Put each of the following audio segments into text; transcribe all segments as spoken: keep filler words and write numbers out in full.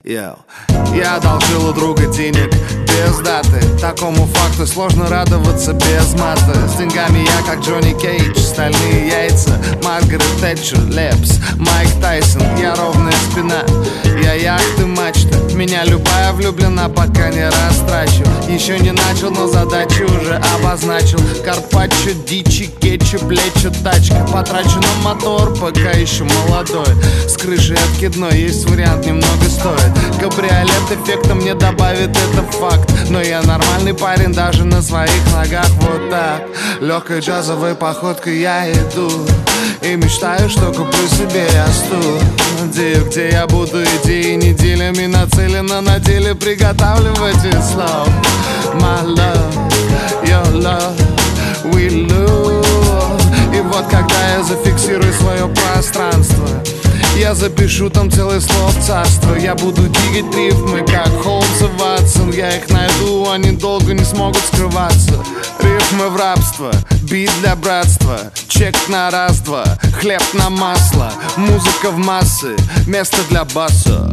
Йоу. Я одолжил у друга денег без даты. Такому факту сложно радоваться без мата. С деньгами я как Джонни Кейдж, стальные яйца, Маргарет Тэтчер, Лепс, Майк Тайсон. Я ровная спина, я яхты, мачта. Меня любая влюблена, пока не растрачу. Еще не начал, но задачу уже обозначил. Карпаччо, дичи, кетчуп, лечо, тачка. Потрачу на мотор, пока еще молодой. С крышей откидной, есть вариант, немного стоит. Кабриолет эффектом не добавит, это факт. Но я нормальный парень даже на своих ногах. Вот так, легкой джазовой походкой я иду и мечтаю, что куплю себе ясту. Где, где я буду идти неделями нацелена на деле приготавливать и слов. My love, your love, we love. И вот когда я зафиксирую свое пространство, я запишу там целое слов царство. Я буду двигать рифмы, как Холмс и Ватсон. Я их найду, они долго не смогут скрываться. Рифмы в рабство, бит для братства, чек на раз-два, хлеб на масло, музыка в массы, место для баса.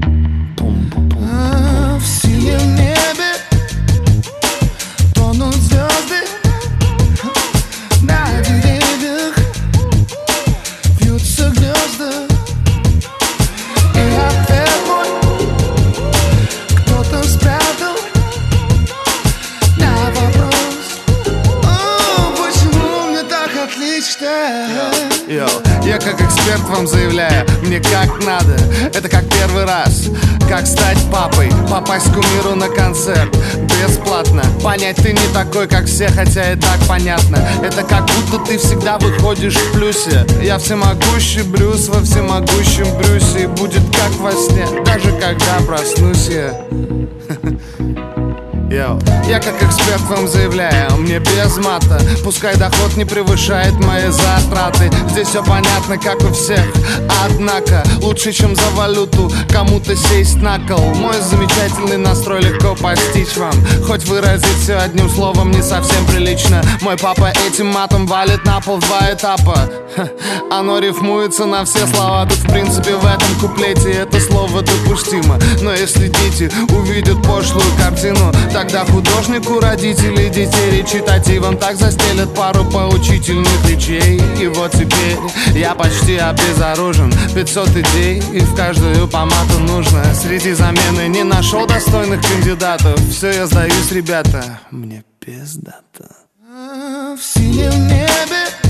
А, в синем небе тонут звезды, на деревьях вьются гнезда. И ответ мой кто-то спрятал на вопрос: о, почему мне так отлично? Йоу, я как эксперт вам заявляю, мне как надо. Это как первый раз, как стать папой, попасть к кумиру на концерт бесплатно. Понять, ты не такой, как все, хотя и так понятно. Это как будто ты всегда выходишь в плюсе. Я всемогущий Брюс во всемогущем Брюсе. И будет как во сне, даже когда проснусь я. Йоу. Я как эксперт вам заявляю, мне без мата. Пускай доход не превышает мои затраты. Здесь все понятно, как у всех. Однако, лучше, чем за валюту кому-то сесть на кол. Мой замечательный настрой легко постичь вам. Хоть выразить все одним словом не совсем прилично. Мой папа этим матом валит на пол два этапа. Ха, оно рифмуется на все слова. Тут в принципе в этом куплете это слово допустимо. Но если дети увидят пошлую картину, тогда художнику родители детей речитативом так застелят пару поучительных речей. И вот теперь я почти обезоружен. Пятьсот идей, и в каждую помаду нужно. Среди замены не нашел достойных кандидатов. Все, я сдаюсь, ребята, мне пиздато. А, в синем небе